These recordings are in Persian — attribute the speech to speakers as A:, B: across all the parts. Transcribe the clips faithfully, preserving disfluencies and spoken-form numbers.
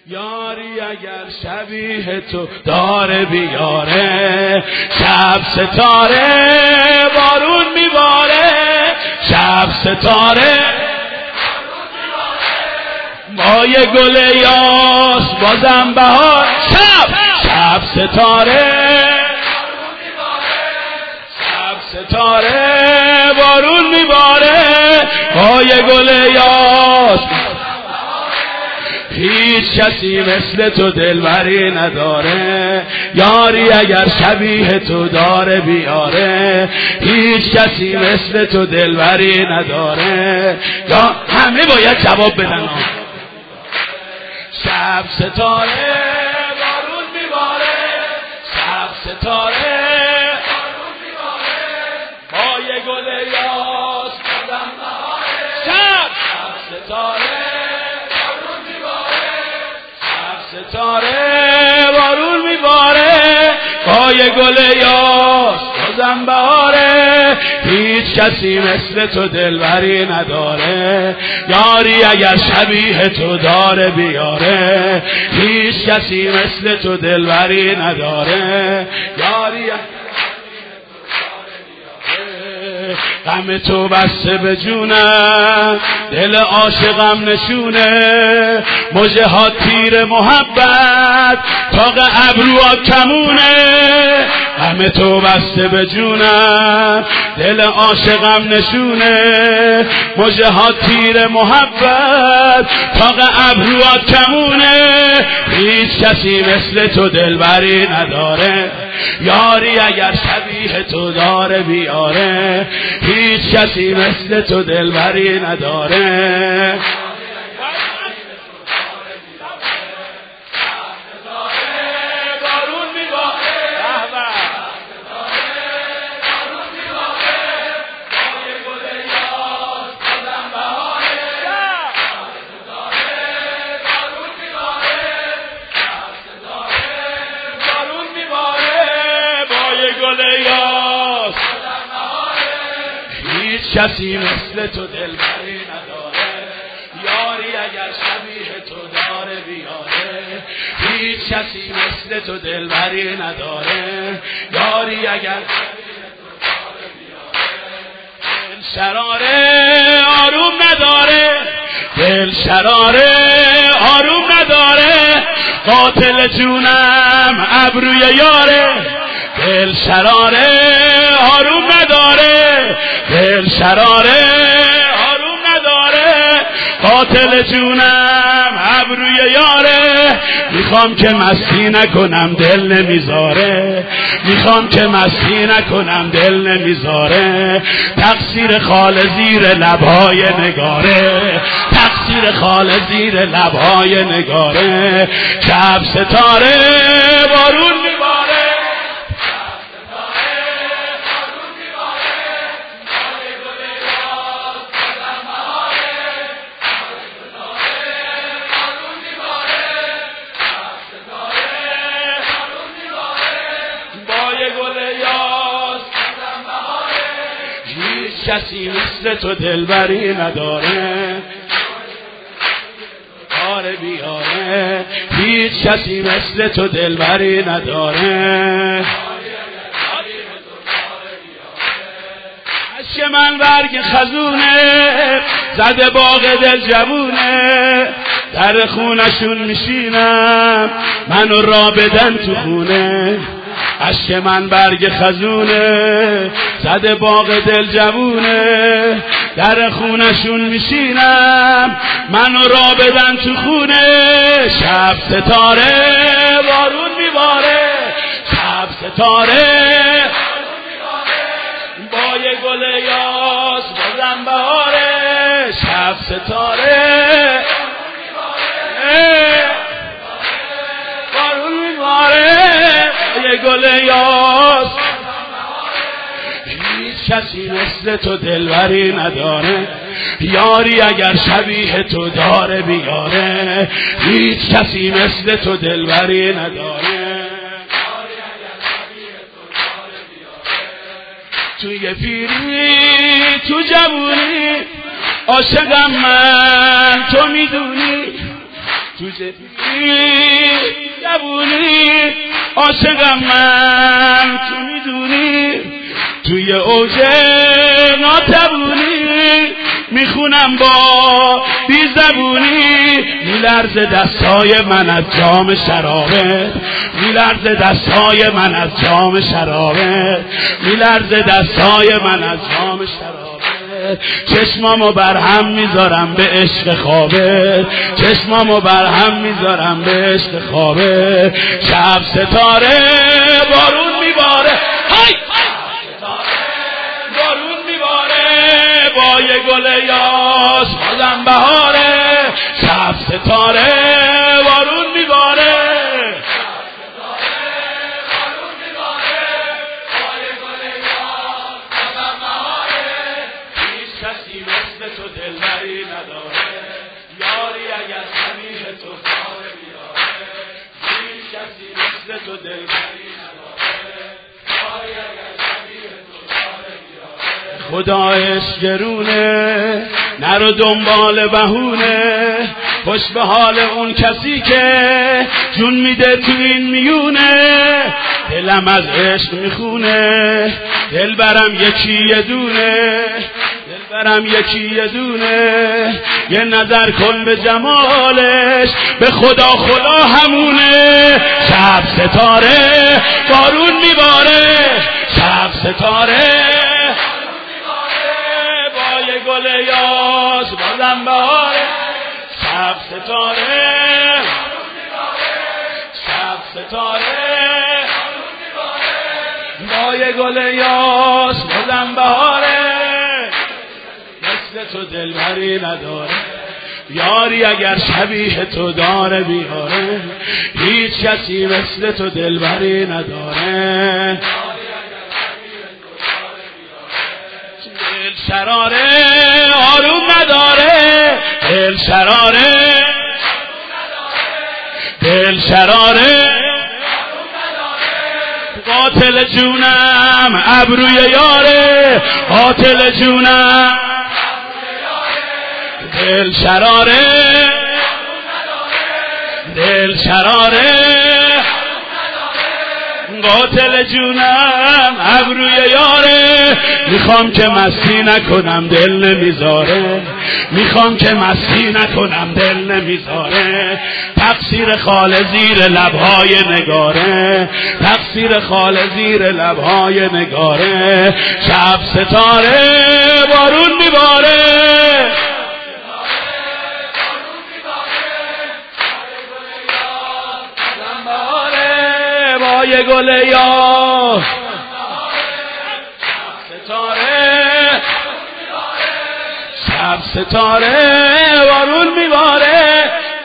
A: یاری اگر شبیه تو داره بیاره، شب ستاره بارون میباره، شب ستاره مای گل یاس بازم بهار، شب شب ستاره شب ستاره بارون میباره، مای گل یاس. هیچ کسی مثل تو دلبری نداره، یاری اگر شبیه تو داره بیاره، هیچ کسی مثل تو دلبری نداره. یا همه باید جواب بدن. شب ستاره بارون میباره، شب ستاره بارون میباره، مای گل یاس بازم بهاره، شب شب ستاره ستاره بارون میباره، پای گل یاس بازم بهاره. هیچ کسی مثل تو دلبری نداره، یاری اگر شبیه تو داره بیاره، هیچ کسی مثل تو دلبری نداره، یاری غم تو بسته به جونم، دل عاشقم نشونه، مژه ها تیر محبت، تاق ابروها کمونه. غم تو بسته به جونم، دل عاشقم نشونه، مژه ها تیر محبت، تاق ابروها کمونه. هیچ کسی مثل تو دلبری نداره، یاری اگر شبیه تو داره بیاره، هیچ کسی مثل تو دلبری نداره. کسی مثل تو دلبری نداره، یاری اگر شبیه تو داره بیاره، هیچ کسی مثل تو دلبری نداره، یاری اگر دل شراره آروم نداره، دل شراره آروم نداره، قاتل جونم ابروی یاره، دل شراره آروم نداره، دل شراره آروم نداره، قاتل جونم ابروی یاره. میخوام که مستی نکنم دل نمیذاره، میخوام که مستی نکنم دل نمیذاره، تقصیر خال زیر لبهای نگاره، تقصیر خال زیر لبهای نگاره. شب ستاره بارون میباره، کسی مثل تو دلبری نداره، آره بیاره، هیچ کسی مثل تو دلبری نداره. عشق من برگ خزونه، زده باغ دل جوونه، در خونشون میشینم منو را بدن تو خونه. عشق من برگ خزونه، زده باغ دل جوونه، در خونشون میشینم منو را بدن تو خونه. شب ستاره بارون میباره، شب ستاره با یه گل یاس بازم بهاره، شب ستاره بارون میباره، یه گل یاس. هیچ کسی مثل تو دلبری نداره، یاری اگر شبیه تو داره بیاره، هیچ کسی مثل تو دلبری نداره. توی پیری تو جوونی عاشقم من تو میدونی، تو جبونی عاشقم من تو میدونی توی اوج ناتبونی میخونم با بی زبونی میلرزه دستای من از جام شرابه میلرزه دستای من از جام شرابه میلرزه دستای من از جام شرابه چشمامو بر هم میذارم به عشق خوابه چشمامو بر هم میذارم به عشق خوابه شب ستاره بارون میباره های بارون میباره با یه گل یاس بازم بهاره شب ستاره بارون میباره خدا عشق گرونه نرو دنبال بهونه خوش به حال اون کسی که جون میده تو این میونه دلم از عشق میخونه دل برم یکی یه دونه دل برم یکی یه دونه یه نظر کن به جمالش به خدا خدا همونه شب ستاره بارون میباره شب ستاره گل یاس بازم بهاره شب ستاره شب ستاره با یه گل یاس بازم بهاره مثل تو دلبری نداره یاری اگر شبیه تو داره بیاره هیچ کسی مثل تو دلبری نداره شراره آروم نداره دل شراره دل شراره قاتل جونم ابروی یاره قاتل جونم دل شراره دل شراره قاتل جونم ابروی یاره میخوام که مستی نکنم دل نمیذاره میخوام که مستی نکنم دل نمیذاره تقصیر خال زیر لبهای نگاره تقصیر خال زیر لبهای نگاره شب ستاره بارون میباره یه گل یا ستاره شب ستاره بارون میباره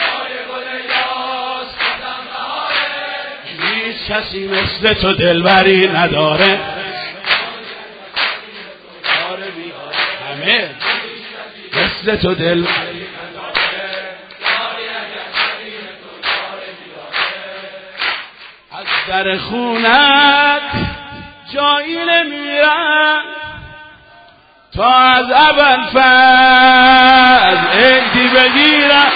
A: هیچ کسی مثل تو دلبری نداره همه مثل تو دلبری در خونت جایی نمیرم تا از اول فز عیدی بگیرم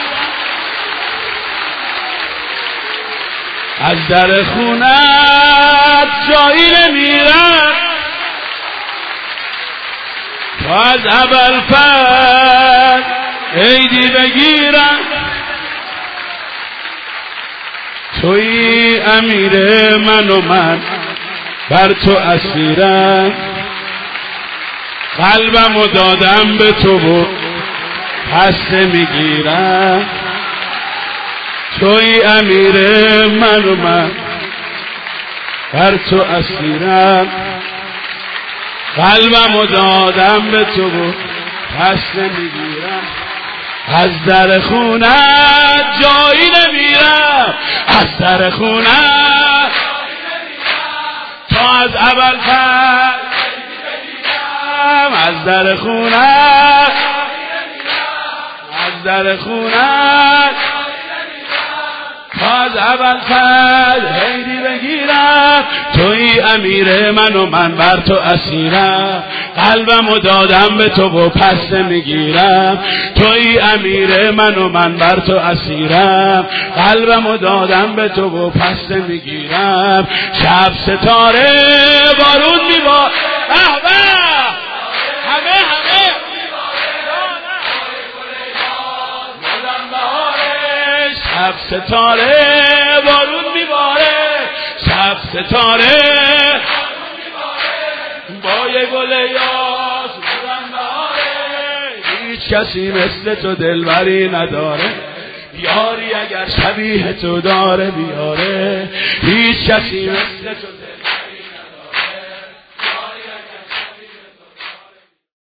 A: از در خونت جایی نمیرم تا از اول فز عیدی بگیرم توی امیر من و من بر تو اسیرم قلبمو دادم به تو و پس نمیگیرم توی امیر من و من بر تو اسیرم قلبمو دادم به تو و پس نمیگیرم از در خونت جایی نمیرم از در خونت تا از اول فر از در خونت از در خونت تا از اول فر حیدی بگیرم توی امیر من و من بر تو اسیرم قلبمو دادم به تو و پس نمیگیرم، توی امیر من و من بر تو اسیرم. قلبمو دادم به تو و پس نمیگیرم، شب ستاره بارون میبارد. همه همه شب ستاره بارون میباره، شب ستاره با یه گل یاس هیچ کسی مثل تو دلبری نداره. یاری اگر شبیه تو داره بیاره، هیچ کسی مثل تو دلبری